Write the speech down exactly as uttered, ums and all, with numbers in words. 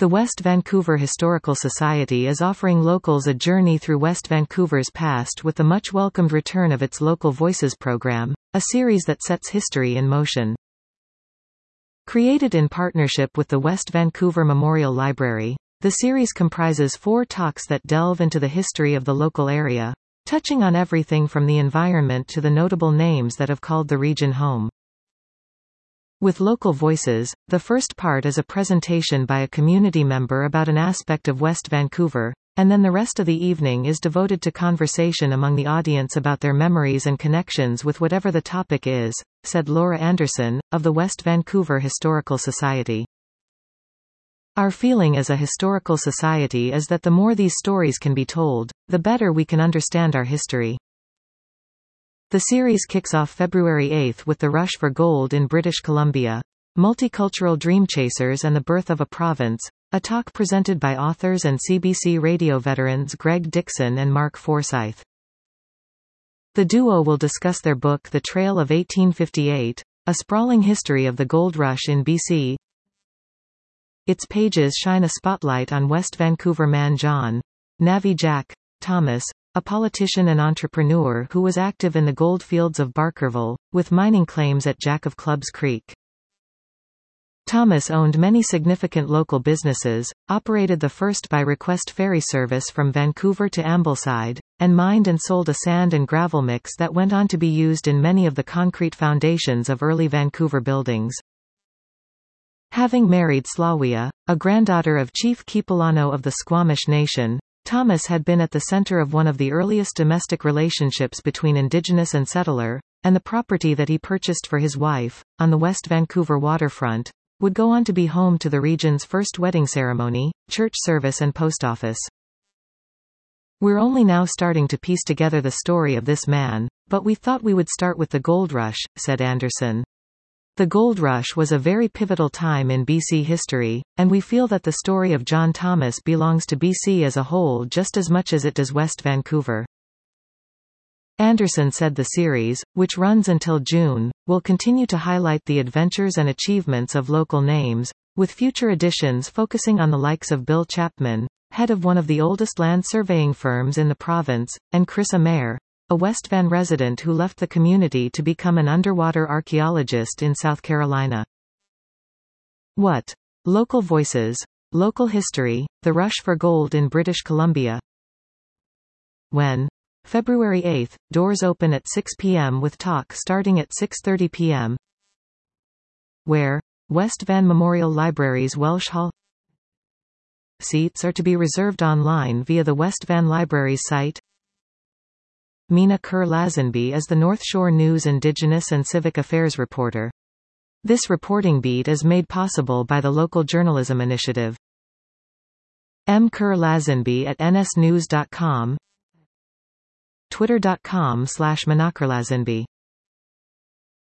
The West Vancouver Historical Society is offering locals a journey through West Vancouver's past with the much-welcomed return of its Local Voices program, a series that sets history in motion. Created in partnership with the West Vancouver Memorial Library, the series comprises four talks that delve into the history of the local area, touching on everything from the environment to the notable names that have called the region home. With Local Voices, the first part is a presentation by a community member about an aspect of West Vancouver, and then the rest of the evening is devoted to conversation among the audience about their memories and connections with whatever the topic is, said Laura Anderson, of the West Vancouver Historical Society. Our feeling as a historical society is that the more these stories can be told, the better we can understand our history. The series kicks off February eighth with The Rush for Gold in British Columbia, Multicultural Dream Chasers and the Birth of a Province, a talk presented by authors and C B C radio veterans Greg Dixon and Mark Forsyth. The duo will discuss their book The Trail of eighteen fifty-eight, a sprawling history of the gold rush in B C. Its pages shine a spotlight on West Vancouver man John Navvy Jack Thomas, a politician and entrepreneur who was active in the gold fields of Barkerville, with mining claims at Jack of Clubs Creek. Thomas owned many significant local businesses, operated the first by-request ferry service from Vancouver to Ambleside, and mined and sold a sand and gravel mix that went on to be used in many of the concrete foundations of early Vancouver buildings. Having married Slawia, a granddaughter of Chief Kipulano of the Squamish Nation, Thomas had been at the center of one of the earliest domestic relationships between Indigenous and settler, and the property that he purchased for his wife, on the West Vancouver waterfront, would go on to be home to the region's first wedding ceremony, church service and post office. We're only now starting to piece together the story of this man, but we thought we would start with the gold rush, said Anderson. The gold rush was a very pivotal time in B C history, and we feel that the story of John Thomas belongs to B C as a whole just as much as it does West Vancouver. Anderson said the series, which runs until June, will continue to highlight the adventures and achievements of local names, with future editions focusing on the likes of Bill Chapman, head of one of the oldest land surveying firms in the province, and Chris Amer, a West Van resident who left the community to become an underwater archaeologist in South Carolina. What? Local Voices. Local History, The Rush for Gold in British Columbia. When? February eighth, doors open at six p m with talk starting at six thirty p m Where? West Van Memorial Library's Welsh Hall. Seats are to be reserved online via the West Van Library's site. Mina Kerr-Lazenby is the North Shore News Indigenous and Civic Affairs reporter. This reporting beat is made possible by the Local Journalism Initiative. M Kerr-Lazenby at n s news dot com, twitter dot com slash minakerlazenby.